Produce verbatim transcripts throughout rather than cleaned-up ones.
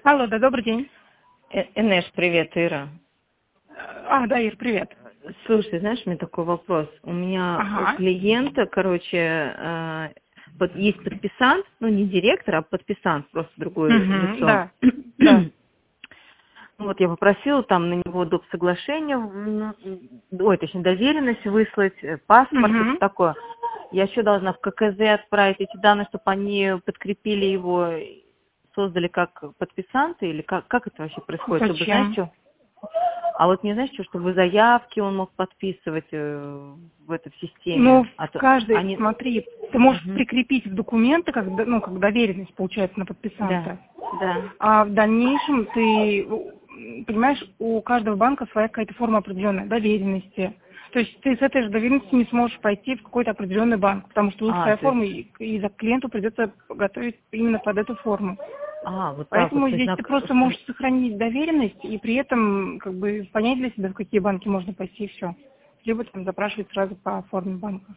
Алло, да, добрый день. Э, Энеш, привет, Ира. А, да, Ир, привет. Слушай, знаешь, у меня такой вопрос. У меня Ага. у клиента, короче, э, под- есть подписант, ну не директор, а подписант, просто другое Угу, лицо. да, да. Ну, вот я попросила там на него доп. Соглашение, ну, ой, точнее, доверенность выслать, э, паспорт, и все Угу. такое. Я еще должна в ка ка зэ отправить эти данные, чтобы они подкрепили его, создали как подписанты, или как, как это вообще происходит, чтобы, знаешь, Зачем? что? А вот не знаешь, что, чтобы заявки он мог подписывать э, в этой в Ну, системе. А в то каждой, они. смотри, ты можешь Мгм. прикрепить в документы, как, д- ну, как доверенность, получается, на Да, подписанта. да. А в дальнейшем ты, м, понимаешь, у каждого банка своя какая-то форма определенная доверенности. То есть ты с этой же доверенностью не сможешь пойти в какой-то определенный банк, потому что у них А, своя то есть, форма, и, и за клиенту придется готовить именно под эту форму. а, вот так вот, Поэтому то есть здесь на, ты просто можешь сохранить доверенность и при этом как бы понять для себя, в какие банки можно пойти, и все. Либо там запрашивать сразу по форме банка.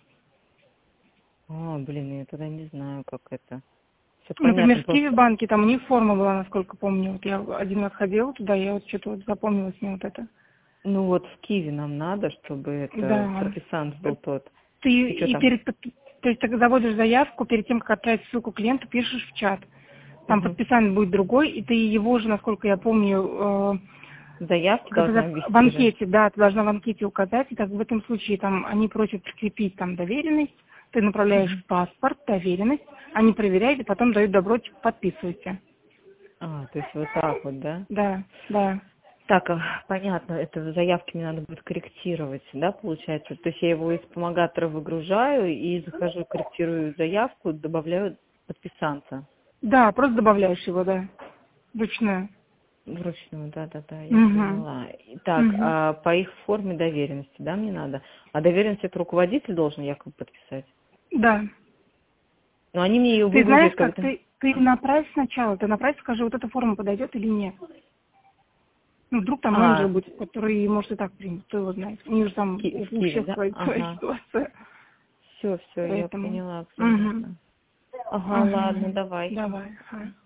О, блин, я тогда не знаю, как это. Все Например, понятно, в Киви просто. банке, там у них форма была, насколько помню. Вот я один раз ходила туда, я вот что-то вот запомнила с ним вот это. Ну вот в Киеве нам надо, чтобы это Да. подписант был тот. Ты И что и там? перед, подпи- то есть ты заводишь заявку, перед тем, как отправить ссылку клиенту, пишешь в чат. Там Угу. подписант будет другой, и ты его же, насколько я помню, Заявки как должна это, в ввести же. анкете, да, ты должна в анкете указать, и так в этом случае там они просят прикрепить там доверенность, ты направляешь Мгм. паспорт, доверенность, они проверяют и потом дают добро, типа, подписывайте. А, то есть вот так вот, да? Да, да. Так, а, понятно, это заявки мне надо будет корректировать, да, получается? То есть я его из помогатора выгружаю и захожу, корректирую заявку, добавляю подписанта. Да, просто добавляешь его, да, вручную. Вручную, да-да-да, я Угу. поняла. И Так, Угу. а по их форме доверенности, да, мне надо? А доверенность это руководитель должен якобы подписать? Да. Но они мне ее Ты знаешь, выгрузят как как-то. ты, ты направь сначала, ты направь, скажи, вот эта форма подойдет или нет. Ну, вдруг там менеджер А, будет, который, может, и так примет, кто его знает. У них же в, там Ки- у, в у Киеве, всех да? своя, своя Ага. ситуация. Все, все, я Поэтому. поняла Угу. абсолютно. Ага, Угу. ладно, давай. Давай. Ага.